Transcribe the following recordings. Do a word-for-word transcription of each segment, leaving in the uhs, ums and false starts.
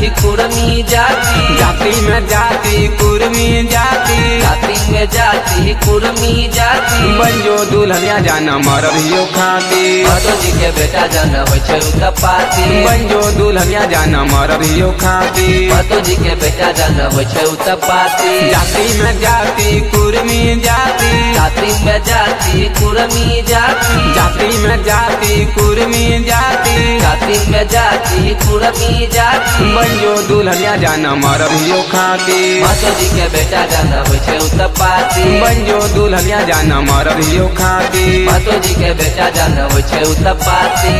कुर्मी जाति जाति में जाति कुर्मी जाति जाति में जाति कुर्मी जाति बंजो दुल्हनिया जान मरभियो खाती भदो जी के बेटा जन होइ छै उतपाती बंजो दुल्हनिया जान मरभियो खाती भदो जी के बेटा जन होइ छै उतपाती जाति में जाति कुर्मी जाति जाति में जाति कुर्मी जाति जाति में जाति कुर्मी जाति जाति में जाति कुर्मी जाति बंजो दुल्हनिया जान मरभियो खाती भदो जी के बेटा जन होइ छै उतपाती बंजो दुल्हनिया जान मरभियो खाती भदो जी के बेटा जन होइ छै उतपाती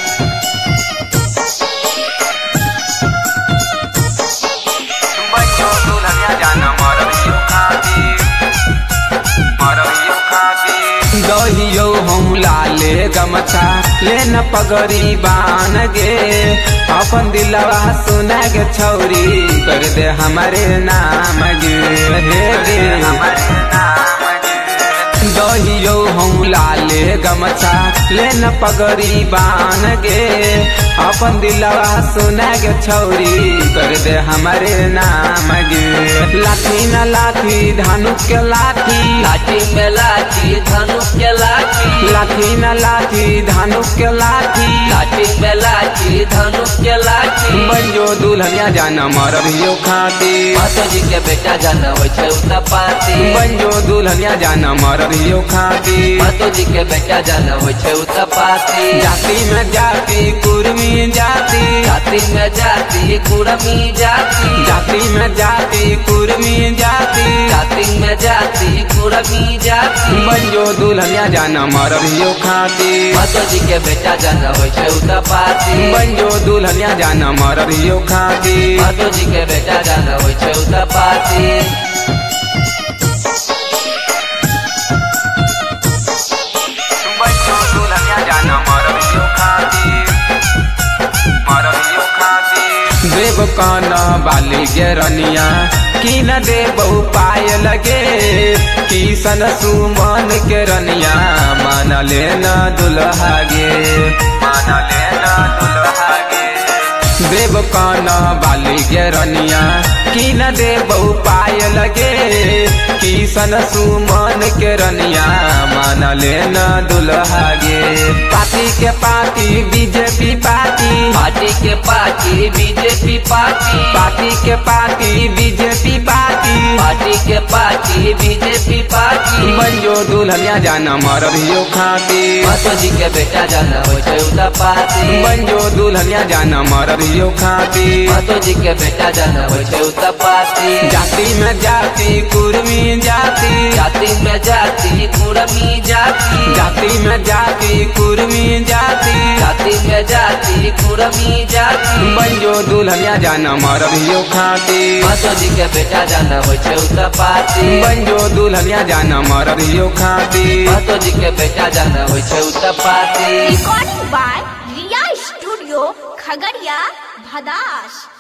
बंजो दुल्हनिया जान मरभियो खाती मरभियो खाती दहियो हम लाले गमछा लेन पगड़ी बान गे अपन दिलवा सुना गे छौरी कर दे हमारे नाम गे हे गे हमारे नाम गे दहियो हम लाले गमछा लेन पगड़ी बान गे अपन दिलवा सुना गे छौरी कर दे हमारे नाम गे लाठी न लाठी धनुष के लाठी लाठी में लाठी धनुष के लाठी लाठी न लाठी धनुष के लाठी लाठी में लाठी धनुष के लाठी बंजो दुल्हनिया जान मरभियो खाती भदो जी के बेटा जन होइ छै उतपाती बंजो दुल्हनिया जान मरभियो खाती भदो जी के बेटा जन होइ छै उतपाती जाति में जाति कुर्मी जाति जाति में जाति कुर्मी जाति जाति में जाति कुर्मी जाति जाति में जाति कुर्मी जाति बंजो दुल्हनिया जान मरभियो खाती भदो जी के बेटा जन होइ छै उतपाती बंजो दुल्हनिया जान मरभियो खाती भदो जी के बेटा जन होइ छै उतपाती बंजो दुल्हनिया जान मरभियो खाती मरभियो खाती देव काना बाली गेरनिया की न देव पाय लगे किसन सुमन के रनिया मान लेना दुल्हा गे मान लेना दुल्हा गे देव काना बाली गेरनिया की न देव पाय लगे किसन सुमन के रनिया मान लेना दुल्हा गे पार्टी के पार्टी बीजेपी पार्टी पार्टी के पार्टी बीजेपी पार्टी पार्टी के पार्टी बीजेपी पार्टी पार्टी के पार्टी बीजेपी पार्टी बंजो दुल्हनिया जान मरभियो खाती भदो जी के बेटा जन होइ छै उतपाती बंजो दुल्हनिया जान मरभियो खाती भदो जी के बेटा जन होइ छै उतपाती जाति में जाति कुर्मी जाति जाति में जाति कुर्मी जाति जाति में जाति कुर्मी जाति जाति में जाति कुर्मी जाति बंजो दुल्हनिया जान मरभियो खाती भदो जी के बेटा जन होइ छै उतपाती बंजो दुल्हनिया जान मरभियो खाती भदो जी के बेटा जन होइ छै उतपाती Recording by Riya Studio, Khagaria, Bhadash.